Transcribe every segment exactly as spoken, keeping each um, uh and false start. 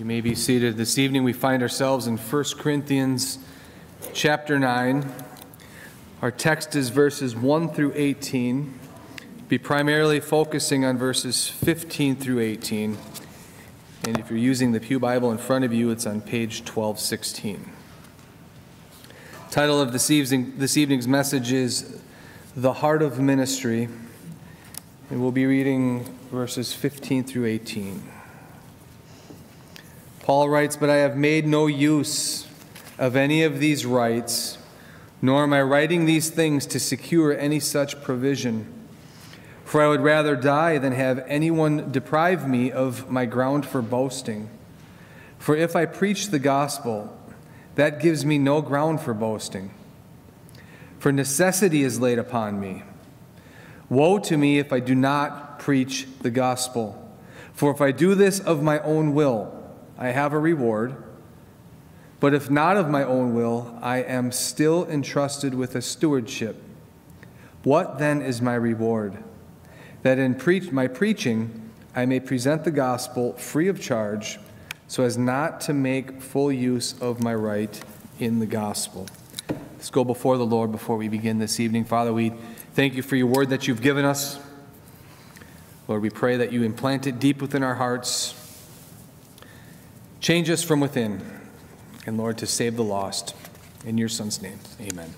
You may be seated. This evening we find ourselves in First Corinthians chapter nine. Our text is verses one through eighteen. Be primarily focusing on verses fifteen through eighteen. And if you're using the Pew Bible in front of you, it's on page twelve sixteen. Title of this evening, this evening's message is The Heart of Ministry. And we'll be reading verses fifteen through eighteen. Paul writes, "But I have made no use of any of these rights, nor am I writing these things to secure any such provision. For I would rather die than have anyone deprive me of my ground for boasting. For if I preach the gospel, that gives me no ground for boasting. For necessity is laid upon me. Woe to me if I do not preach the gospel. For if I do this of my own will, I have a reward. But if not of my own will, I am still entrusted with a stewardship. What then is my reward? That in pre- my preaching I may present the gospel free of charge, so as not to make full use of my right in the gospel." Let's go before the Lord before we begin this evening. Father, we thank you for your word that you've given us. Lord, we pray that you implant it deep within our hearts. Change us from within. And Lord, to save the lost. In your Son's name, amen.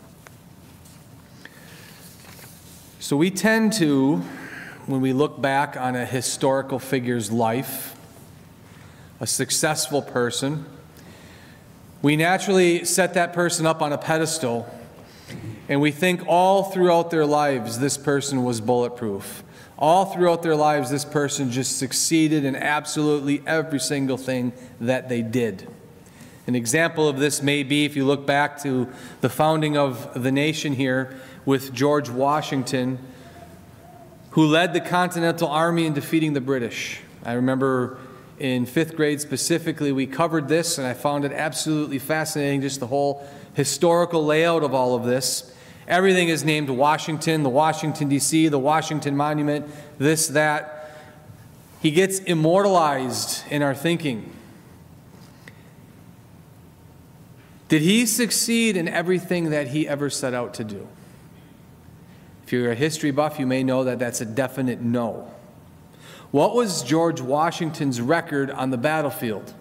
So we tend to, when we look back on a historical figure's life, a successful person, we naturally set that person up on a pedestal, and we think all throughout their lives this person was bulletproof. All throughout their lives this person just succeeded in absolutely every single thing that they did. An example of this may be if you look back to the founding of the nation here with George Washington, who led the Continental Army in defeating the British. I remember in fifth grade specifically, we covered this, and I found it absolutely fascinating, just the whole historical layout of all of this. Everything is named Washington, the Washington, D C, the Washington Monument, this, that. He gets immortalized in our thinking. Did he succeed in everything that he ever set out to do? If you're a history buff, you may know that that's a definite no. What was George Washington's record on the battlefield?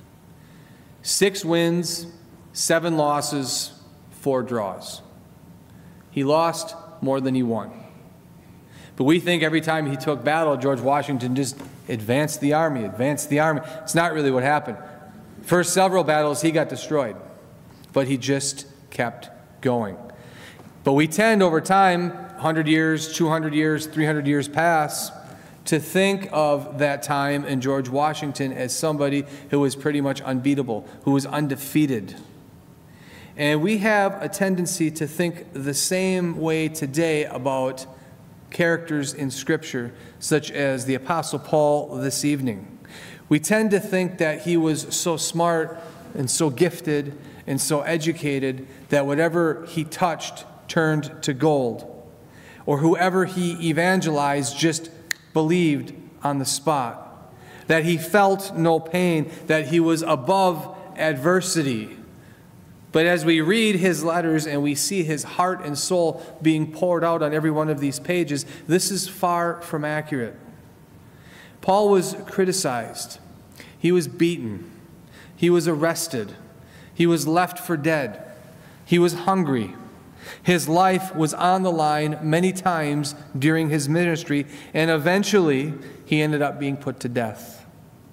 Six wins, seven losses, four draws. He lost more than he won. But we think every time he took battle, George Washington just advanced the army, advanced the army. It's not really what happened. First several battles, he got destroyed. But he just kept going. But we tend over time, one hundred years, two hundred years, three hundred years pass, to think of that time and George Washington as somebody who was pretty much unbeatable, who was undefeated. And we have a tendency to think the same way today about characters in Scripture, such as the Apostle Paul this evening. We tend to think that he was so smart and so gifted and so educated that whatever he touched turned to gold, or whoever he evangelized just believed on the spot, that he felt no pain, that he was above adversity. But as we read his letters and we see his heart and soul being poured out on every one of these pages, this is far from accurate. Paul was criticized. He was beaten. He was arrested. He was left for dead. He was hungry. His life was on the line many times during his ministry, and eventually he ended up being put to death.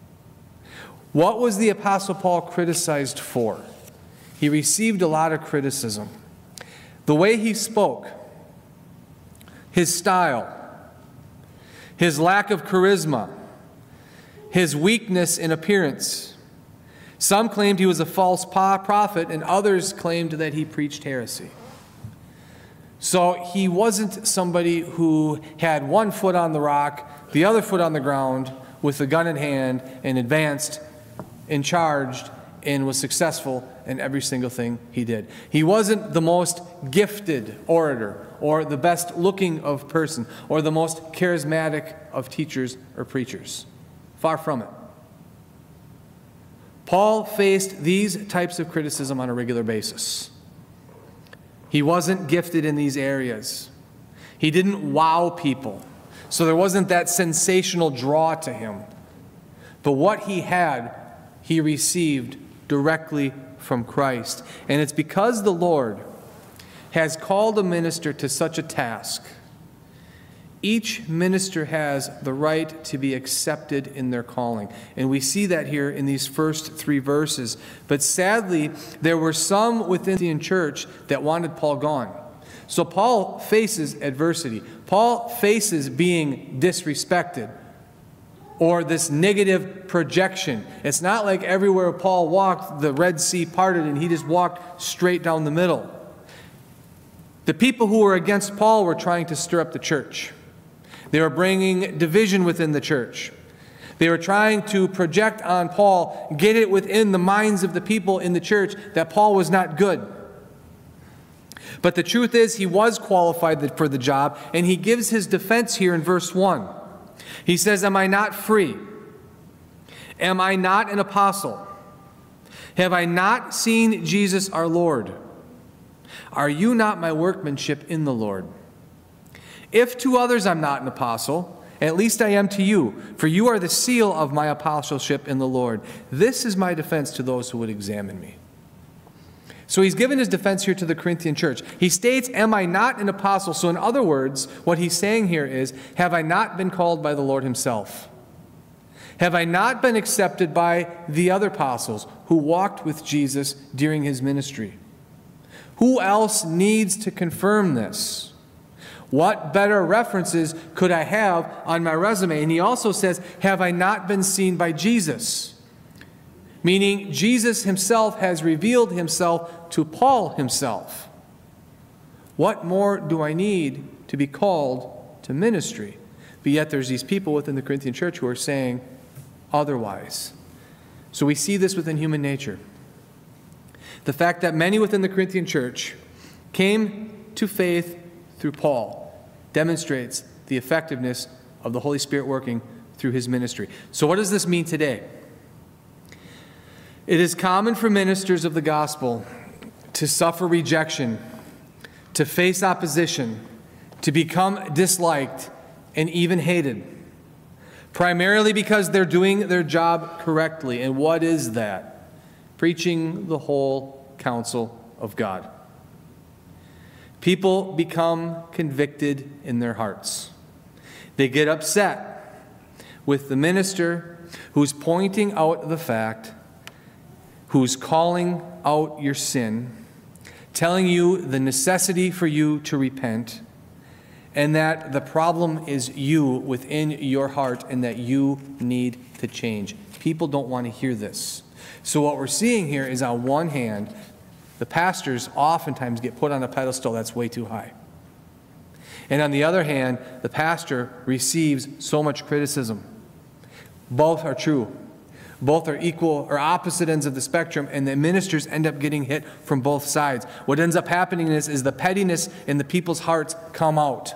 What was the Apostle Paul criticized for? He received a lot of criticism. The way he spoke, his style, his lack of charisma, his weakness in appearance. Some claimed he was a false prophet, and others claimed that he preached heresy. So he wasn't somebody who had one foot on the rock, the other foot on the ground, with a gun in hand, and advanced and charged and was successful in every single thing he did. He wasn't the most gifted orator or the best looking of person or the most charismatic of teachers or preachers. Far from it. Paul faced these types of criticism on a regular basis. He wasn't gifted in these areas. He didn't wow people. So there wasn't that sensational draw to him. But what he had, he received directly from Christ. And it's because the Lord has called a minister to such a task. Each minister has the right to be accepted in their calling. And we see that here in these first three verses. But sadly, there were some within the church that wanted Paul gone. So Paul faces adversity. Paul faces being disrespected or this negative projection. It's not like everywhere Paul walked, the Red Sea parted and he just walked straight down the middle. The people who were against Paul were trying to stir up the church. They were bringing division within the church. They were trying to project on Paul, get it within the minds of the people in the church that Paul was not good. But the truth is, he was qualified for the job, and he gives his defense here in verse one. He says, "Am I not free? Am I not an apostle? Have I not seen Jesus our Lord? Are you not my workmanship in the Lord? If to others I'm not an apostle, at least I am to you, for you are the seal of my apostleship in the Lord. This is my defense to those who would examine me." So he's given his defense here to the Corinthian church. He states, "Am I not an apostle?" So in other words, what he's saying here is, have I not been called by the Lord himself? Have I not been accepted by the other apostles who walked with Jesus during his ministry? Who else needs to confirm this? What better references could I have on my resume? And he also says, have I not been seen by Jesus? Meaning Jesus himself has revealed himself to Paul himself. What more do I need to be called to ministry? But yet there's these people within the Corinthian church who are saying otherwise. So we see this within human nature. The fact that many within the Corinthian church came to faith through Paul demonstrates the effectiveness of the Holy Spirit working through his ministry. So what does this mean today? It is common for ministers of the gospel to suffer rejection, to face opposition, to become disliked and even hated, primarily because they're doing their job correctly. And what is that? Preaching the whole counsel of God. People become convicted in their hearts. They get upset with the minister who's pointing out the fact, who's calling out your sin, telling you the necessity for you to repent, and that the problem is you within your heart and that you need to change. People don't want to hear this. So what we're seeing here is, on one hand, the pastors oftentimes get put on a pedestal that's way too high. And on the other hand, the pastor receives so much criticism. Both are true. Both are equal or opposite ends of the spectrum, and the ministers end up getting hit from both sides. What ends up happening is, is the pettiness in the people's hearts come out.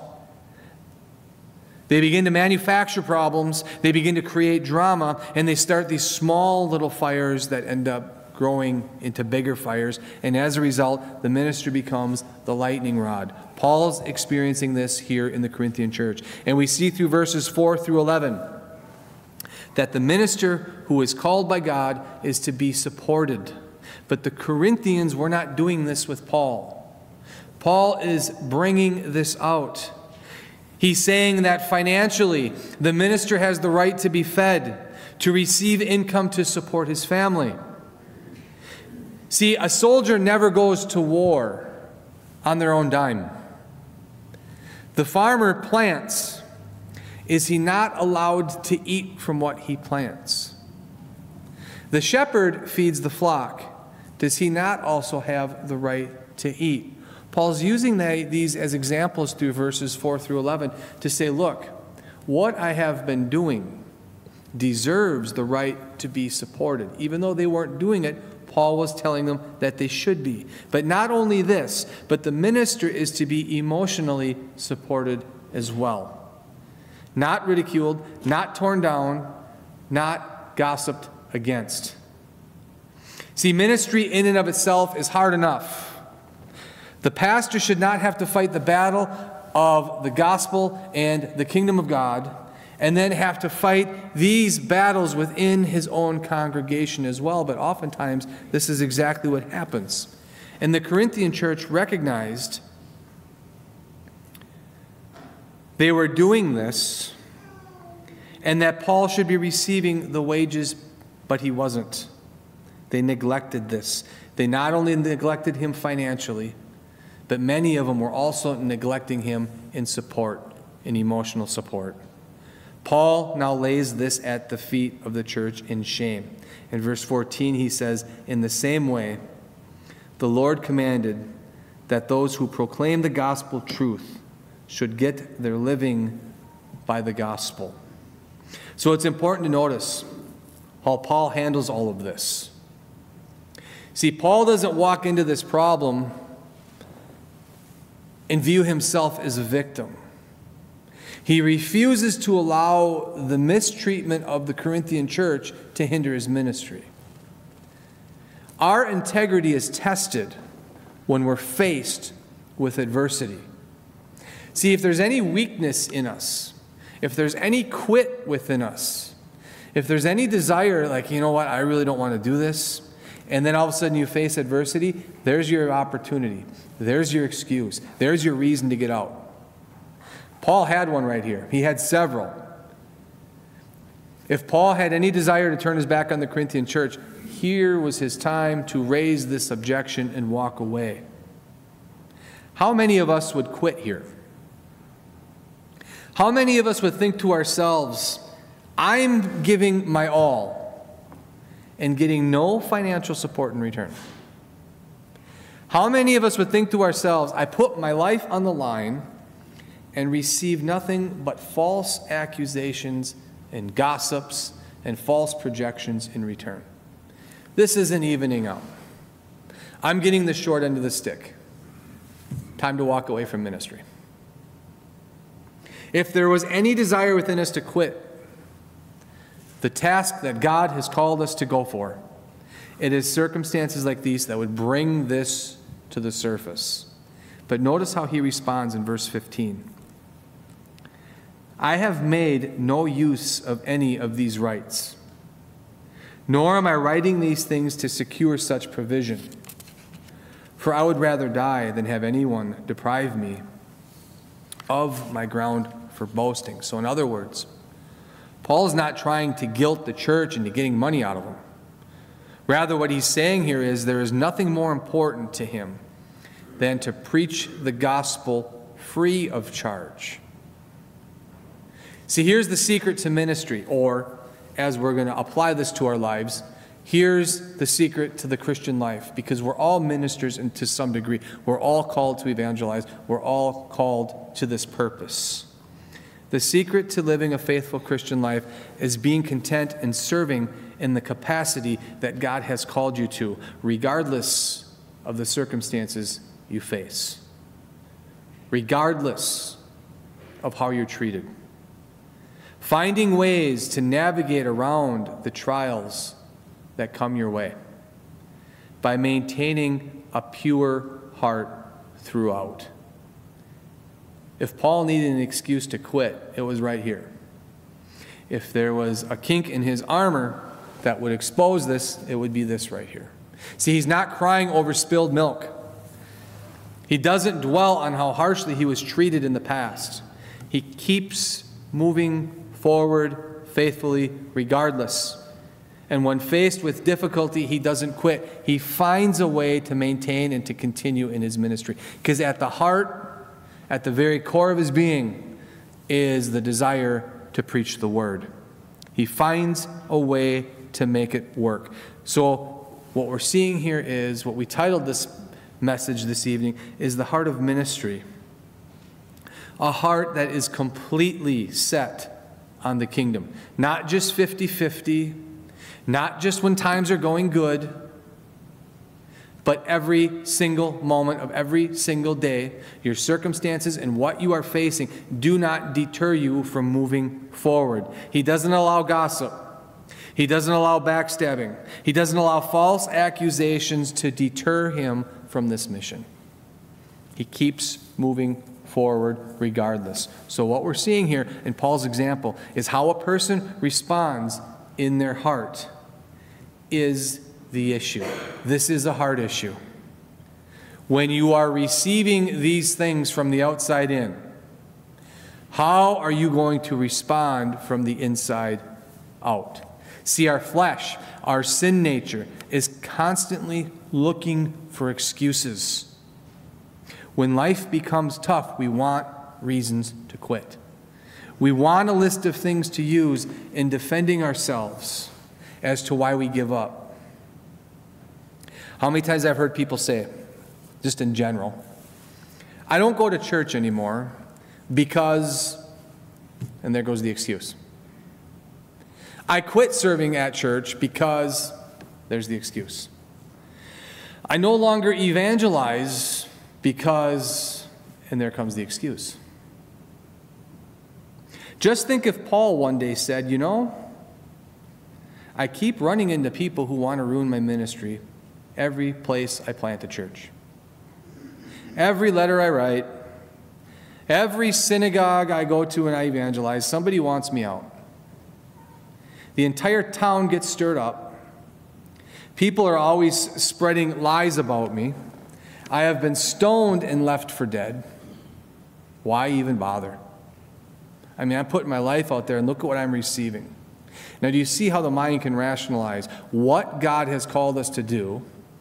They begin to manufacture problems, they begin to create drama, and they start these small little fires that end up growing into bigger fires, and as a result, the ministry becomes the lightning rod. Paul's experiencing this here in the Corinthian church. And we see through verses four through eleven that the minister who is called by God is to be supported. But the Corinthians were not doing this with Paul. Paul is bringing this out. He's saying that financially, the minister has the right to be fed, to receive income to support his family. See, a soldier never goes to war on their own dime. The farmer plants. Is he not allowed to eat from what he plants? The shepherd feeds the flock. Does he not also have the right to eat? Paul's using these as examples through verses four through eleven to say, look, what I have been doing deserves the right to be supported. Even though they weren't doing it, Paul was telling them that they should be. But not only this, but the minister is to be emotionally supported as well. Not ridiculed, not torn down, not gossiped against. See, ministry in and of itself is hard enough. The pastor should not have to fight the battle of the gospel and the kingdom of God, and then have to fight these battles within his own congregation as well. But oftentimes, this is exactly what happens. And the Corinthian church recognized they were doing this, and that Paul should be receiving the wages, but he wasn't. They neglected this. They not only neglected him financially, but many of them were also neglecting him in support, in emotional support. Paul now lays this at the feet of the church in shame. In verse fourteen, he says, "In the same way, the Lord commanded that those who proclaim the gospel truth should get their living by the gospel." So it's important to notice how Paul handles all of this. See, Paul doesn't walk into this problem and view himself as a victim. He refuses to allow the mistreatment of the Corinthian church to hinder his ministry. Our integrity is tested when we're faced with adversity. See, if there's any weakness in us, if there's any quit within us, if there's any desire, like, you know what, I really don't want to do this, and then all of a sudden you face adversity, there's your opportunity. There's your excuse. There's your reason to get out. Paul had one right here. He had several. If Paul had any desire to turn his back on the Corinthian church, here was his time to raise this objection and walk away. How many of us would quit here? How many of us would think to ourselves, I'm giving my all and getting no financial support in return? How many of us would think to ourselves, I put my life on the line and receive nothing but false accusations and gossips and false projections in return? This isn't evening out. I'm getting the short end of the stick. Time to walk away from ministry. If there was any desire within us to quit the task that God has called us to go for, it is circumstances like these that would bring this to the surface. But notice how he responds in verse fifteen. I have made no use of any of these rights, nor am I writing these things to secure such provision. For I would rather die than have anyone deprive me of my ground for boasting. So in other words, Paul is not trying to guilt the church into getting money out of them. Rather, what he's saying here is there is nothing more important to him than to preach the gospel free of charge. See, here's the secret to ministry, or as we're going to apply this to our lives, here's the secret to the Christian life, because we're all ministers and to some degree. We're all called to evangelize. We're all called to this purpose. The secret to living a faithful Christian life is being content and serving in the capacity that God has called you to, regardless of the circumstances you face, regardless of how you're treated. Finding ways to navigate around the trials that come your way by maintaining a pure heart throughout. If Paul needed an excuse to quit, it was right here. If there was a kink in his armor that would expose this, it would be this right here. See, he's not crying over spilled milk. He doesn't dwell on how harshly he was treated in the past. He keeps moving forward faithfully regardless. And when faced with difficulty, he doesn't quit. He finds a way to maintain and to continue in his ministry. Because at the heart, at the very core of his being, is the desire to preach the word. He finds a way to make it work. So what we're seeing here is, what we titled this message this evening, is the heart of ministry. A heart that is completely set on the kingdom. Not just fifty-fifty, not just when times are going good, but every single moment of every single day, your circumstances and what you are facing do not deter you from moving forward. He doesn't allow gossip. He doesn't allow backstabbing. He doesn't allow false accusations to deter him from this mission. He keeps moving forward regardless. So what we're seeing here in Paul's example is how a person responds in their heart is the issue. This is a heart issue. When you are receiving these things from the outside in, how are you going to respond from the inside out? See, our flesh, our sin nature, is constantly looking for excuses. When life becomes tough, we want reasons to quit. We want a list of things to use in defending ourselves as to why we give up. How many times I've heard people say, just in general, I don't go to church anymore because, and there goes the excuse. I quit serving at church because, there's the excuse. I no longer evangelize because, and there comes the excuse. Just think if Paul one day said, you know, I keep running into people who want to ruin my ministry every place I plant a church. Every letter I write, every synagogue I go to and I evangelize, somebody wants me out. The entire town gets stirred up. People are always spreading lies about me. I have been stoned and left for dead. Why even bother? I mean, I'm putting my life out there and look at what I'm receiving. Now, do you see how the mind can rationalize what God has called us to do?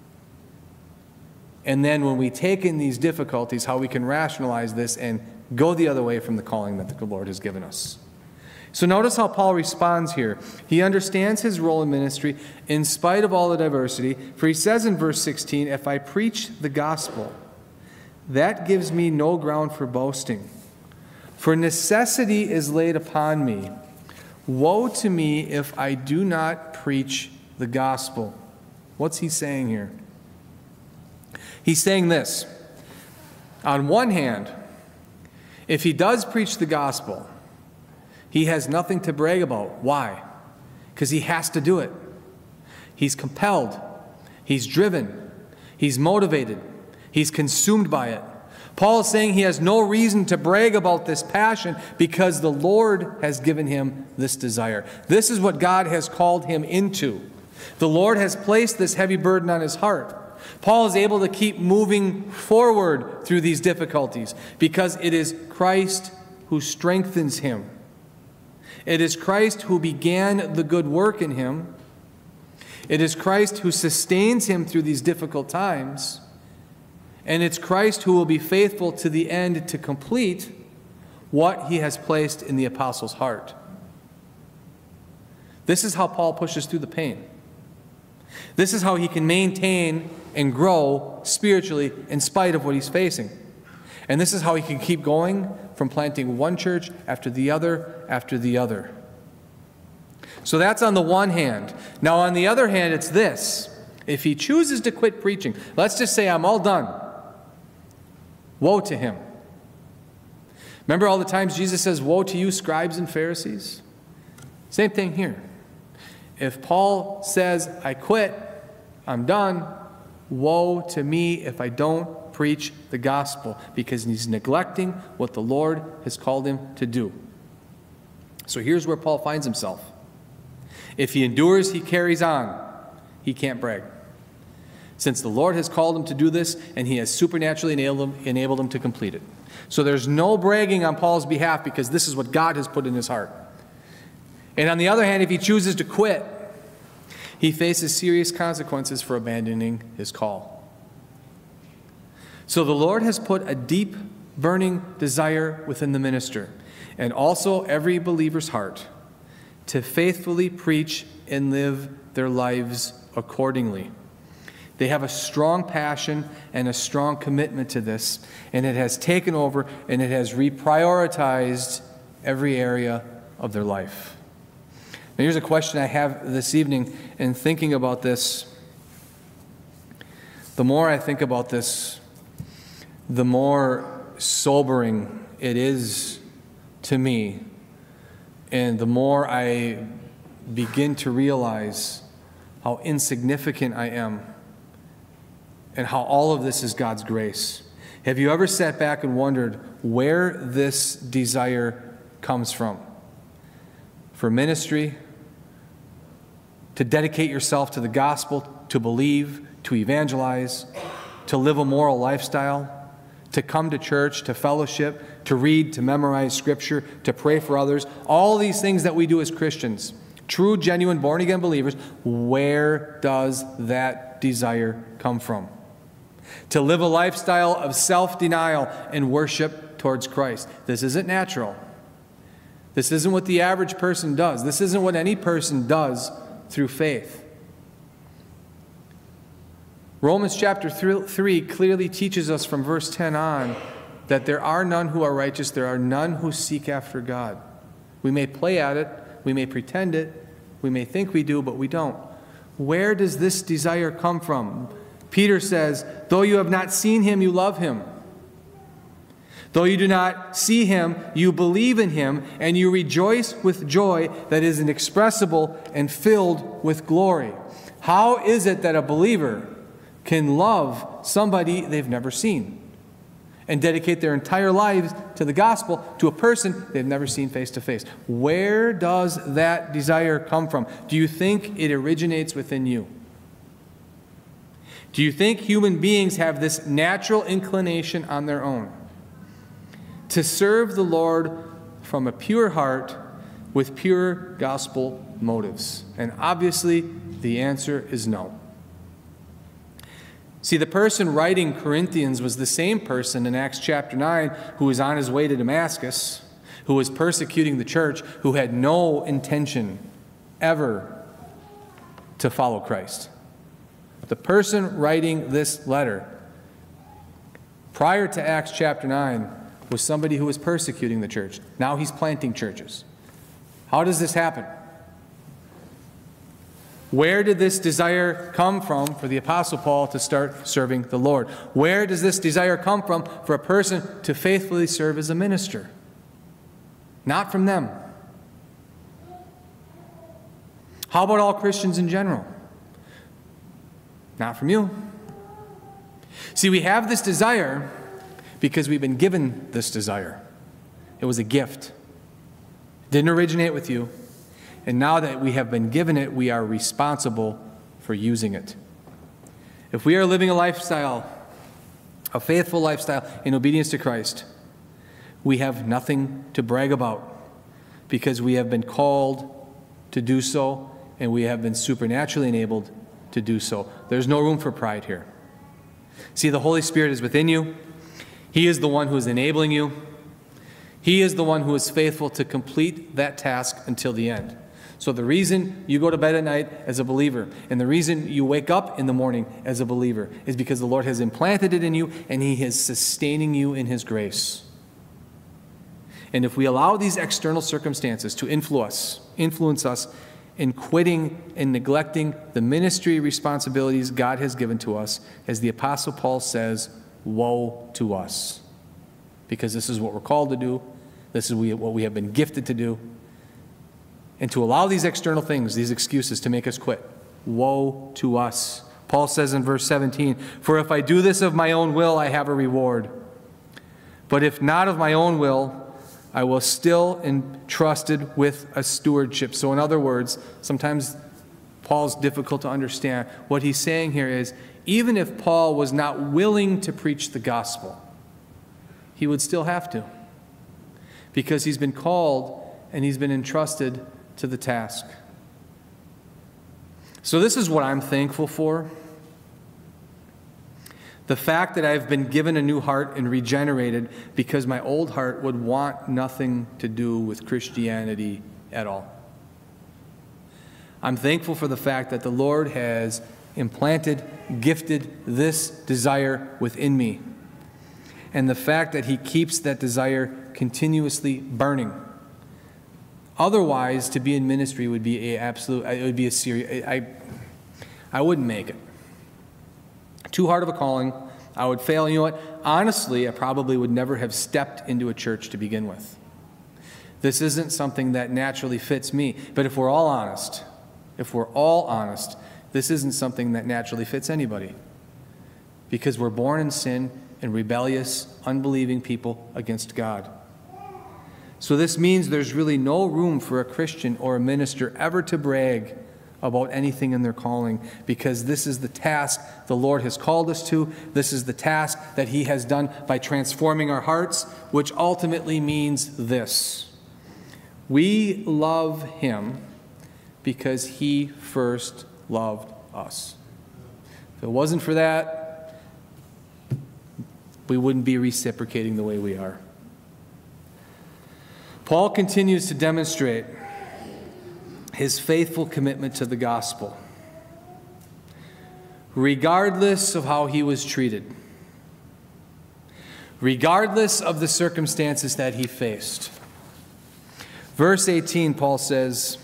And then when we take in these difficulties, how we can rationalize this and go the other way from the calling that the Lord has given us. So notice how Paul responds here. He understands his role in ministry in spite of all the diversity. For he says in verse sixteen, if I preach the gospel, that gives me no ground for boasting. For necessity is laid upon me. Woe to me if I do not preach the gospel. What's he saying here? He's saying this. On one hand, if he does preach the gospel, he has nothing to brag about. Why? Because he has to do it. He's compelled. He's driven. He's motivated. He's consumed by it. Paul is saying he has no reason to brag about this passion because the Lord has given him this desire. This is what God has called him into. The Lord has placed this heavy burden on his heart. Paul is able to keep moving forward through these difficulties because it is Christ who strengthens him. It is Christ who began the good work in him. It is Christ who sustains him through these difficult times. And it's Christ who will be faithful to the end to complete what he has placed in the apostle's heart. This is how Paul pushes through the pain. This is how he can maintain and grow spiritually in spite of what he's facing. And this is how he can keep going from planting one church after the other after the other. So that's on the one hand. Now on the other hand, it's this. If he chooses to quit preaching, let's just say I'm all done. Woe to him. Remember all the times Jesus says, woe to you, scribes and Pharisees? Same thing here. If Paul says, I quit, I'm done, woe to me if I don't preach the gospel, because he's neglecting what the Lord has called him to do. So here's where Paul finds himself. If he endures, he carries on. He can't brag. Since the Lord has called him to do this, and he has supernaturally enabled him, enabled him to complete it. So there's no bragging on Paul's behalf because this is what God has put in his heart. And on the other hand, if he chooses to quit, he faces serious consequences for abandoning his call. So the Lord has put a deep, burning desire within the minister, and also every believer's heart, to faithfully preach and live their lives accordingly. They have a strong passion and a strong commitment to this, and it has taken over and it has reprioritized every area of their life. Now here's a question I have this evening in thinking about this. The more I think about this, the more sobering it is to me, and the more I begin to realize how insignificant I am and how all of this is God's grace. Have you ever sat back and wondered where this desire comes from? For ministry, to dedicate yourself to the gospel, to believe, to evangelize, to live a moral lifestyle, to come to church, to fellowship, to read, to memorize Scripture, to pray for others, all these things that we do as Christians, true, genuine, born-again believers, where does that desire come from? To live a lifestyle of self-denial and worship towards Christ. This isn't natural. This isn't what the average person does. This isn't what any person does through faith. Romans chapter three clearly teaches us from verse ten on that there are none who are righteous, there are none who seek after God. We may play at it, we may pretend it, we may think we do, but we don't. Where does this desire come from? Peter says, though you have not seen him, you love him. Though you do not see him, you believe in him, and you rejoice with joy that is inexpressible and filled with glory. How is it that a believer can love somebody they've never seen and dedicate their entire lives to the gospel to a person they've never seen face to face? Where does that desire come from? Do you think it originates within you? Do you think human beings have this natural inclination on their own to serve the Lord from a pure heart with pure gospel motives? And obviously, the answer is no. See, the person writing Corinthians was the same person in Acts chapter nine who was on his way to Damascus, who was persecuting the church, who had no intention ever to follow Christ. The person writing this letter prior to Acts chapter nine was somebody who was persecuting the church. Now he's planting churches. How does this happen? Where did this desire come from for the Apostle Paul to start serving the Lord? Where does this desire come from for a person to faithfully serve as a minister? Not from them. How about all Christians in general? Not from you. See, we have this desire because we've been given this desire. It was a gift. It didn't originate with you. And now that we have been given it, we are responsible for using it. If we are living a lifestyle, a faithful lifestyle in obedience to Christ, we have nothing to brag about because we have been called to do so and we have been supernaturally enabled to do so. There's no room for pride here. See, the Holy Spirit is within you. He is the one who is enabling you. He is the one who is faithful to complete that task until the end. So the reason you go to bed at night as a believer and the reason you wake up in the morning as a believer is because the Lord has implanted it in you and He is sustaining you in His grace. And if we allow these external circumstances to influence, influence us in quitting and neglecting the ministry responsibilities God has given to us, as the Apostle Paul says, woe to us. Because this is what we're called to do. This is what we have been gifted to do. And to allow these external things, these excuses, to make us quit. Woe to us. Paul says in verse seventeen, for if I do this of my own will, I have a reward. But if not of my own will, I will still entrusted with a stewardship. So in other words, sometimes Paul's difficult to understand. What he's saying here is, even if Paul was not willing to preach the gospel, he would still have to. Because he's been called and he's been entrusted to the task. So this is what I'm thankful for. The fact that I've been given a new heart and regenerated, because my old heart would want nothing to do with Christianity at all. I'm thankful for the fact that the Lord has implanted, gifted this desire within me. And the fact that He keeps that desire continuously burning. Otherwise, to be in ministry would be a absolute, it would be a serious, I, I wouldn't make it. Too hard of a calling. I would fail. You know what? Honestly, I probably would never have stepped into a church to begin with. This isn't something that naturally fits me. But if we're all honest, if we're all honest, this isn't something that naturally fits anybody. Because we're born in sin and rebellious, unbelieving people against God. So this means there's really no room for a Christian or a minister ever to brag about anything in their calling, because this is the task the Lord has called us to. This is the task that He has done by transforming our hearts, which ultimately means this: we love Him because He first loved us. If it wasn't for that, we wouldn't be reciprocating the way we are. Paul continues to demonstrate his faithful commitment to the gospel, regardless of how he was treated, regardless of the circumstances that he faced. Verse eighteen, Paul says,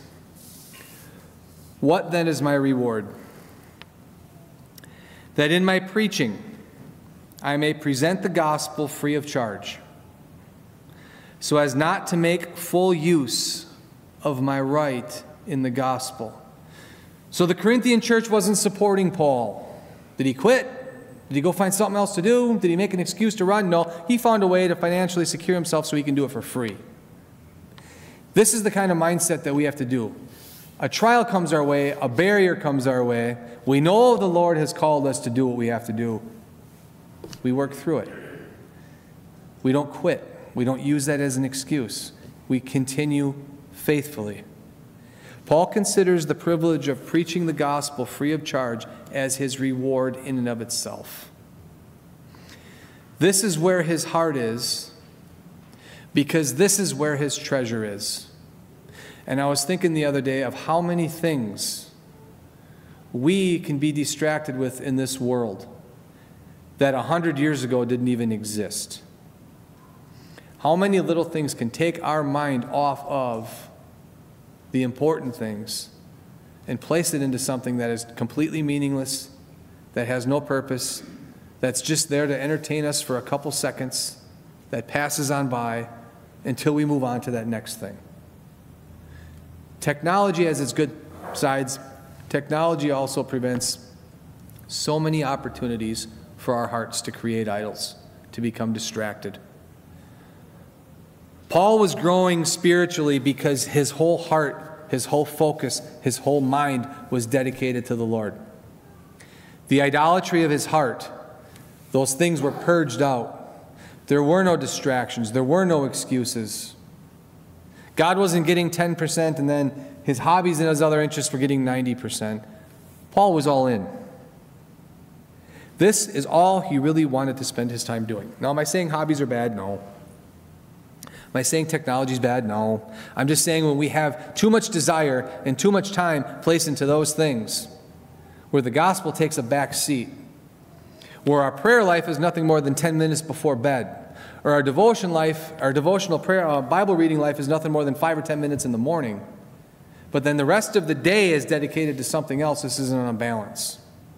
"What then is my reward? That in my preaching I may present the gospel free of charge, so as not to make full use of my right in the gospel." So the Corinthian church wasn't supporting Paul. Did he quit? Did he go find something else to do? Did he make an excuse to run? No, he found a way to financially secure himself so he can do it for free. This is the kind of mindset that we have to do. A trial comes our way, a barrier comes our way. We know the Lord has called us to do what we have to do. We work through it. We don't quit. We don't use that as an excuse. We continue faithfully. Paul considers the privilege of preaching the gospel free of charge as his reward in and of itself. This is where his heart is, because this is where his treasure is. And I was thinking the other day of how many things we can be distracted with in this world that a hundred years ago didn't even exist. How many little things can take our mind off of the important things and place it into something that is completely meaningless, that has no purpose, that's just there to entertain us for a couple seconds, that passes on by until we move on to that next thing. Technology has its good sides. Technology also prevents so many opportunities for our hearts to create idols, to become distracted. Paul was growing spiritually because his whole heart, his whole focus, his whole mind was dedicated to the Lord. The idolatry of his heart, those things were purged out. There were no distractions. There were no excuses. God wasn't getting ten percent and then his hobbies and his other interests were getting ninety percent. Paul was all in. This is all he really wanted to spend his time doing. Now, am I saying hobbies are bad? No. Am I saying technology is bad? No. I'm just saying when we have too much desire and too much time placed into those things, where the gospel takes a back seat, where our prayer life is nothing more than ten minutes before bed, or our devotion life, our devotional prayer, uh, Bible reading life is nothing more than five or ten minutes in the morning, but then the rest of the day is dedicated to something else, this isn't an imbalance.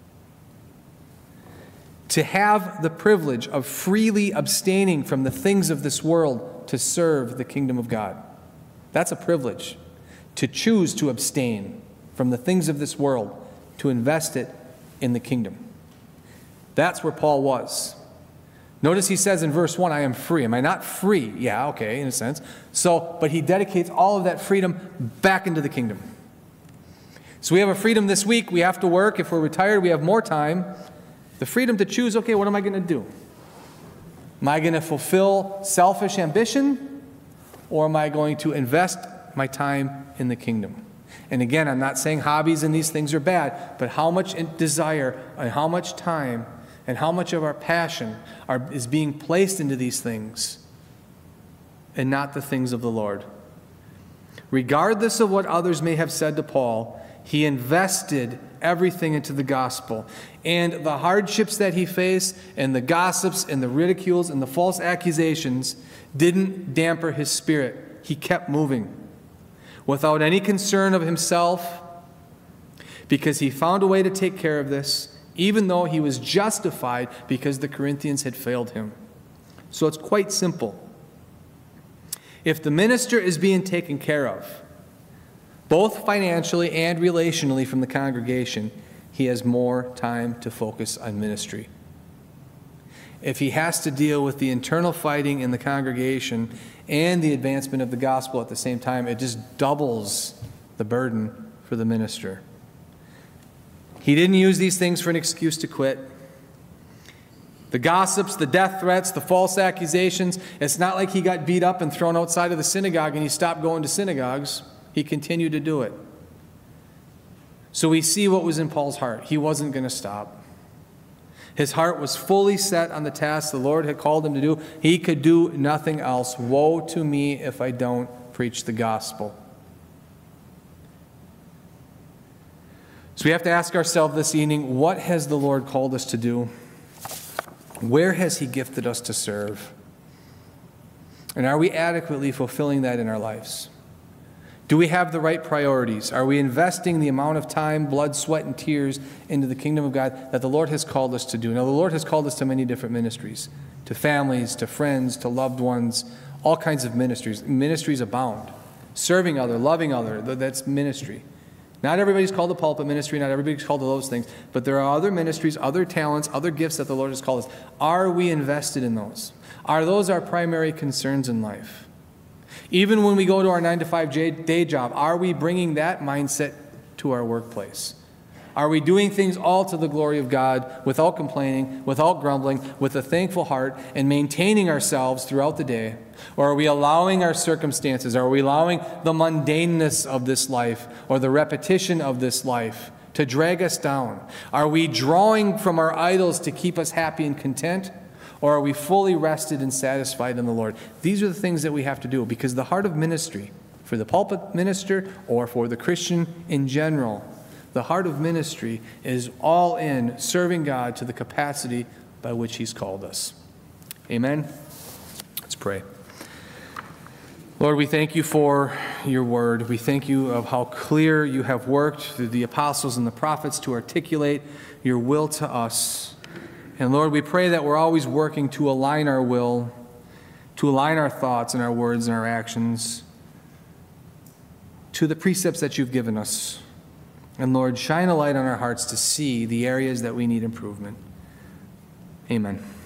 To have the privilege of freely abstaining from the things of this world to serve the kingdom of God, that's a privilege. To choose to abstain from the things of this world, to invest it in the kingdom. That's where Paul was. Notice he says in verse one, I am free. Am I not free? Yeah, okay, in a sense. So, but he dedicates all of that freedom back into the kingdom. So we have a freedom this week. We have to work. If we're retired, we have more time. The freedom to choose, okay, what am I going to do? Am I going to fulfill selfish ambition, or am I going to invest my time in the kingdom? And again, I'm not saying hobbies and these things are bad, but how much desire and how much time and how much of our passion are, is being placed into these things and not the things of the Lord. Regardless of what others may have said to Paul, he invested everything into the gospel. And the hardships that he faced and the gossips and the ridicules and the false accusations didn't damper his spirit. He kept moving without any concern of himself, because he found a way to take care of this, even though he was justified because the Corinthians had failed him. So it's quite simple. If the minister is being taken care of, both financially and relationally from the congregation, he has more time to focus on ministry. If he has to deal with the internal fighting in the congregation and the advancement of the gospel at the same time, it just doubles the burden for the minister. He didn't use these things for an excuse to quit. The gossips, the death threats, the false accusations, it's not like he got beat up and thrown outside of the synagogue and he stopped going to synagogues. He continued to do it. So we see what was in Paul's heart. He wasn't going to stop. His heart was fully set on the task the Lord had called him to do. He could do nothing else. Woe to me if I don't preach the gospel. So we have to ask ourselves this evening, what has the Lord called us to do? Where has he gifted us to serve? And are we adequately fulfilling that in our lives? Do we have the right priorities? Are we investing the amount of time, blood, sweat, and tears into the kingdom of God that the Lord has called us to do? Now, the Lord has called us to many different ministries, to families, to friends, to loved ones, all kinds of ministries. Ministries abound. Serving other, loving other, that's ministry. Not everybody's called to pulpit ministry, not everybody's called to those things, but there are other ministries, other talents, other gifts that the Lord has called us. Are we invested in those? Are those our primary concerns in life? Even when we go to our nine to five day job, are we bringing that mindset to our workplace? Are we doing things all to the glory of God without complaining, without grumbling, with a thankful heart, and maintaining ourselves throughout the day? Or are we allowing our circumstances, are we allowing the mundaneness of this life or the repetition of this life to drag us down? Are we drawing from our idols to keep us happy and content? Or are we fully rested and satisfied in the Lord? These are the things that we have to do, because the heart of ministry, for the pulpit minister or for the Christian in general, the heart of ministry is all in serving God to the capacity by which he's called us. Amen? Let's pray. Lord, we thank you for your word. We thank you of how clear you have worked through the apostles and the prophets to articulate your will to us. And Lord, we pray that we're always working to align our will, to align our thoughts and our words and our actions to the precepts that you've given us. And Lord, shine a light on our hearts to see the areas that we need improvement. Amen.